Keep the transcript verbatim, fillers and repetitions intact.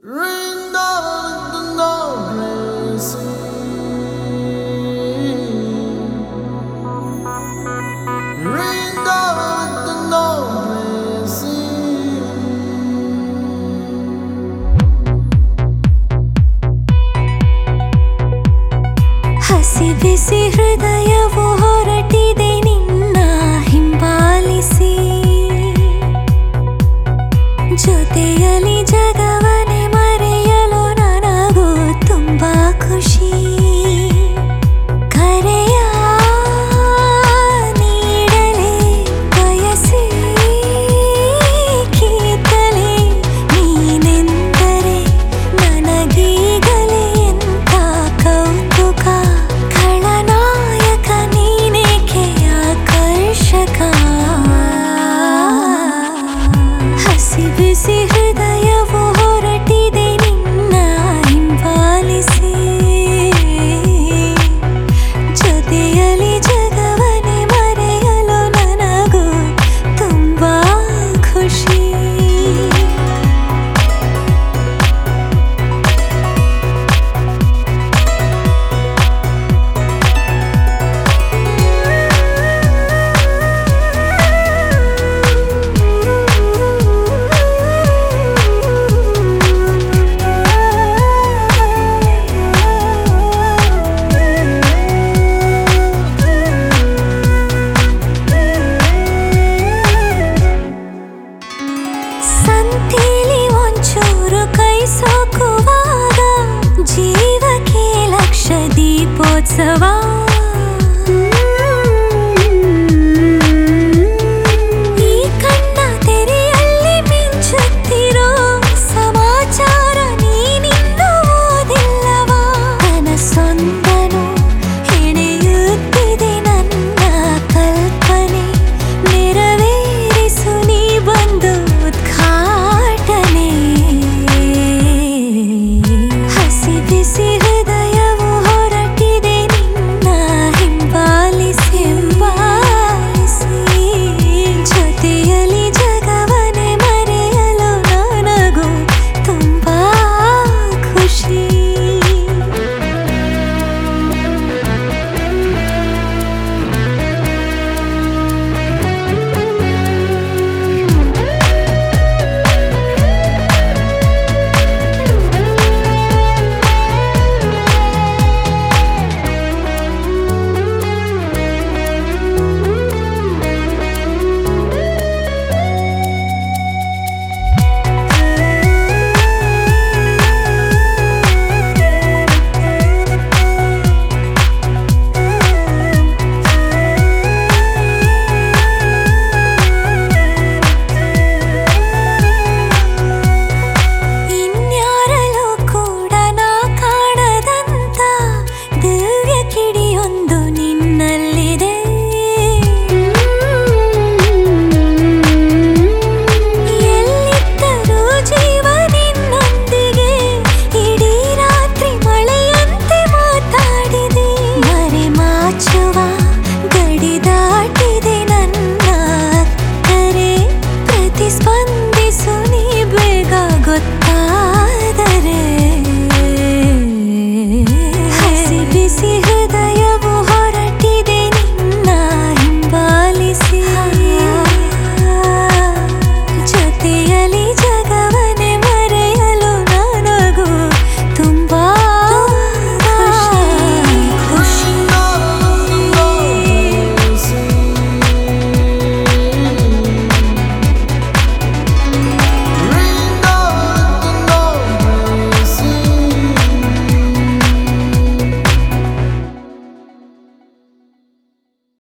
Rain down the blessing. Rain down the blessing. ಹಸಿ ಬಿಸಿ ಹೃದಯವು ಹೊರಟಿದೆ ನಿನ್ನ ಹಿಂಬಾಲಿಸಿ, ಜೊತೆಯಲ್ಲಿ ಜಗವನೆ ಮರೆಯಲು ನನಗೂ ತುಂಬಾ ಖುಷಿ. ಕರೆಯ ನೀಡಲೇ ಬಯಸಿ ಕೀತಲೆ ನೀನೆಂದರೆ ನನಗೀಗಲೇ ಎಂಥ ಕೌತುಕ. ಖಳನಾಯಕ ನೀನೇಕೆ ಆಕರ್ಷಕ. ಹಸಿ ಬಿಸಿ ಹೃದಯವು ಹೊರಟಿದೆ ನಿನ್ನ ಹಿಂಬಾಲಿಸಿ, ಜೊತೆಯಲ್ಲಿ ಜಗವನೆ ಮರೆಯಲು ನನಗೂ ತುಂಬಾ ಖುಷಿ. ಸಂತೆಲಿ ಒಂಚೂರು ಕೈ ಸೋಕುವಾಗ ಜೀವಕ್ಕೆ ಲಕ್ಷ ದೀಪೋತ್ಸವ. ಈ ಕಣ್ಣ ತೆರೆಯಲ್ಲಿ ಮಿಂಚುತ್ತಿರೋ ಸಮಾಚಾರ ನೀನಿನ್ನೂ ಓದಿಲ್ಲವಾ. ಕನಸೊಂದನು ಹೆಣೆಯುತ್ತಿದೆ ನನ್ನ ಕಲ್ಪನೆ, ನೆರವೇರಿಸು ನೀ ಬಂದು ಉದ್ಘಾಟನೆ. ಹಸಿ ಬಿಸಿ ಹೃದಯವು ಹೊರಟಿದೆ ನಿನ್ನ ಹಿಂಬಾಲಿಸಿ, ಹಿಂಬಾಲಿಸಿ, ಜೊತೆಯಲ್ಲಿ ಜಗವನೆ ಮರೆಯಲು ನನಗೂ ತುಂಬಾ ಖುಷಿ. ಇನ್ಯಾರಲ್ಲೂ ಕೂಡ ನಾ ಕಾಣದಂತ ದಿವ್ಯ ಕಿಡಿಯೊಂದು ನಿನ್ನಲ್ಲಿದೆ. ಎಲ್ಲಿದ್ದರೂ ಜೀವ ನಿನ್ನೊಂದಿಗೆ ಇಡೀ ರಾತ್ರಿ ಮಳೆಯಂತೆ ಮಾತಾಡಿದೆ. ಮರೆ ಮಾಚುವ ಗಡಿ ದಾಟಿದೆ ನನ್ನ ಕರೆ, ಪ್ರತಿಸ್ಪಂದಿಸು ನೀ ಬೇಗ ಗೊತ್ತಾದರೆ.